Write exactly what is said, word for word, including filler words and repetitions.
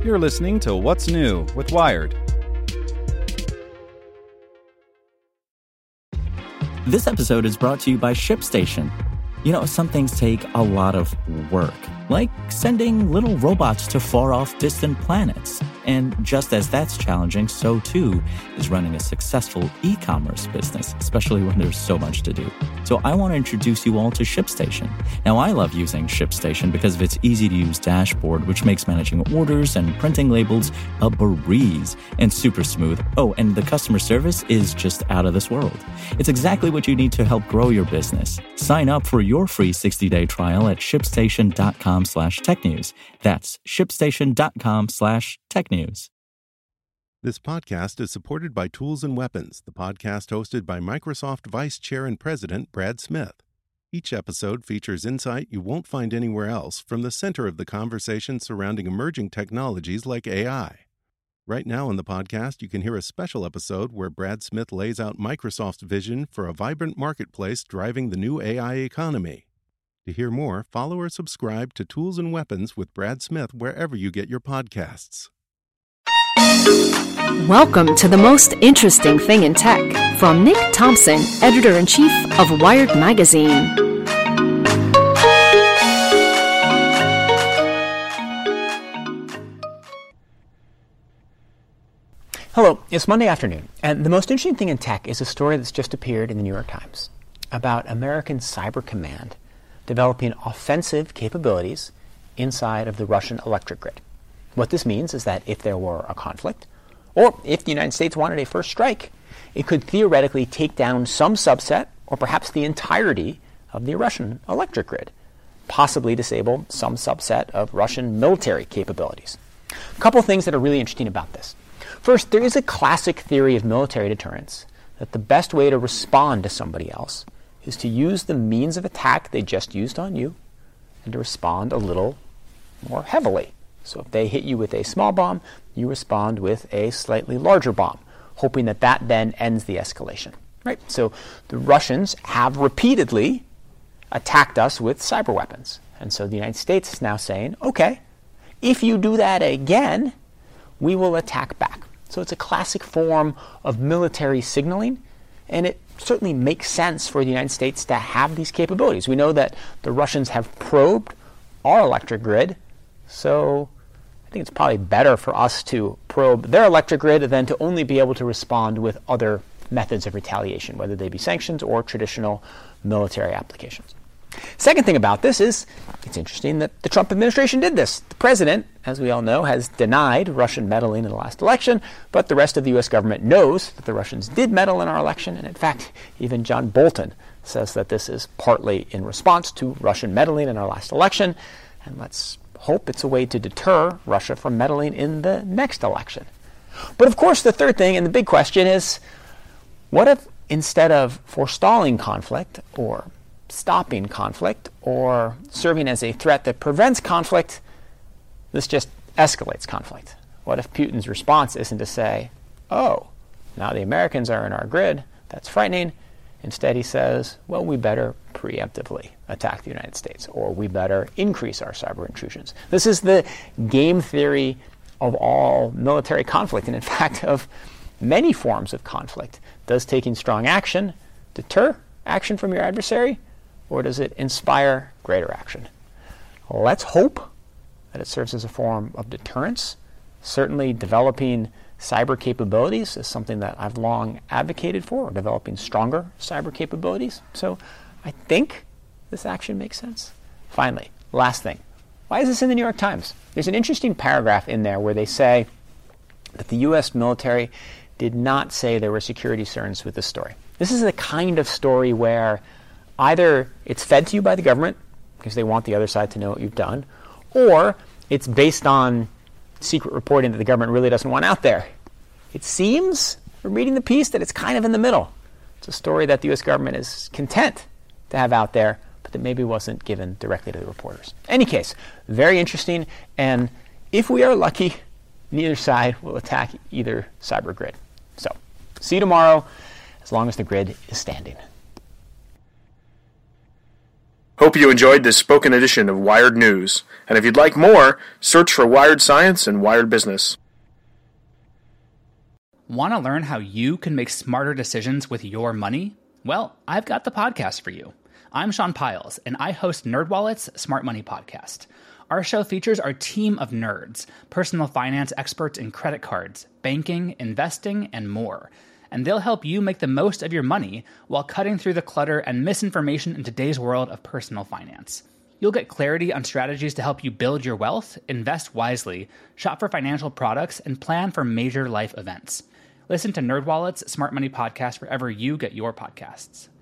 You're listening to What's New with Wired. This episode is brought to you by ShipStation. You know, some things take a lot of work, like sending little robots to far-off distant planets. And just as that's challenging, so too is running a successful e-commerce business, especially when there's so much to do. So I want to introduce you all to ShipStation. Now, I love using ShipStation because of its easy-to-use dashboard, which makes managing orders and printing labels a breeze and super smooth. Oh, and the customer service is just out of this world. It's exactly what you need to help grow your business. Sign up for your free sixty-day trial at shipstation.com slash technews. That's shipstation.com slash technews. This podcast is supported by Tools and Weapons, the podcast hosted by Microsoft Vice Chair and President Brad Smith. Each episode features insight you won't find anywhere else from the center of the conversation surrounding emerging technologies like A I. Right now in the podcast, you can hear a special episode where Brad Smith lays out Microsoft's vision for a vibrant marketplace driving the new A I economy. To hear more, follow or subscribe to Tools and Weapons with Brad Smith wherever you get your podcasts. Welcome to the most interesting thing in tech from Nick Thompson, editor-in-chief of Wired Magazine. Hello, it's Monday afternoon, and the most interesting thing in tech is a story that's just appeared in the New York Times about American Cyber Command developing offensive capabilities inside of the Russian electric grid. What this means is that if there were a conflict, or if the United States wanted a first strike, it could theoretically take down some subset, or perhaps the entirety, of the Russian electric grid, possibly disable some subset of Russian military capabilities. A couple of things that are really interesting about this. First, there is a classic theory of military deterrence that the best way to respond to somebody else is to use the means of attack they just used on you and to respond a little more heavily. So if they hit you with a small bomb, you respond with a slightly larger bomb, hoping that that then ends the escalation. Right? So the Russians have repeatedly attacked us with cyber weapons. And so the United States is now saying, okay, if you do that again, we will attack back. So it's a classic form of military signaling, and it certainly makes sense for the United States to have these capabilities. We know that the Russians have probed our electric grid, so I think it's probably better for us to probe their electric grid than to only be able to respond with other methods of retaliation, whether they be sanctions or traditional military applications. Second thing about this is it's interesting that the Trump administration did this. The president, as we all know, has denied Russian meddling in the last election, but the rest of the U S government knows that the Russians did meddle in our election, and in fact, even John Bolton says that this is partly in response to Russian meddling in our last election, and let's hope it's a way to deter Russia from meddling in the next election. But of course, the third thing and the big question is, what if instead of forestalling conflict or stopping conflict or serving as a threat that prevents conflict, this just escalates conflict? What if Putin's response isn't to say, oh, now the Americans are in our grid, that's frightening. Instead he says, well, we better preemptively attack the United States, or we better increase our cyber intrusions. This is the game theory of all military conflict, and in fact of many forms of conflict. Does taking strong action deter action from your adversary, or does it inspire greater action? Let's hope that it serves as a form of deterrence. Certainly developing cyber capabilities is something that I've long advocated for, or developing stronger cyber capabilities. So I think this action makes sense. Finally, last thing. Why is this in the New York Times? There's an interesting paragraph in there where they say that the U S military did not say there were security concerns with this story. This is the kind of story where either it's fed to you by the government because they want the other side to know what you've done, or it's based on secret reporting that the government really doesn't want out there. It seems, from reading the piece, that it's kind of in the middle. It's a story that the U S government is content to have out there, but that maybe wasn't given directly to the reporters. Any case, very interesting, and if we are lucky, neither side will attack either cyber grid. So, see you tomorrow, as long as the grid is standing. Hope you enjoyed this spoken edition of Wired News, and if you'd like more, search for Wired Science and Wired Business. Want to learn how you can make smarter decisions with your money? Well, I've got the podcast for you. I'm Sean Piles, and I host NerdWallet's Smart Money Podcast. Our show features our team of nerds, personal finance experts in credit cards, banking, investing, and more. And they'll help you make the most of your money while cutting through the clutter and misinformation in today's world of personal finance. You'll get clarity on strategies to help you build your wealth, invest wisely, shop for financial products, and plan for major life events. Listen to NerdWallet's Smart Money Podcast wherever you get your podcasts.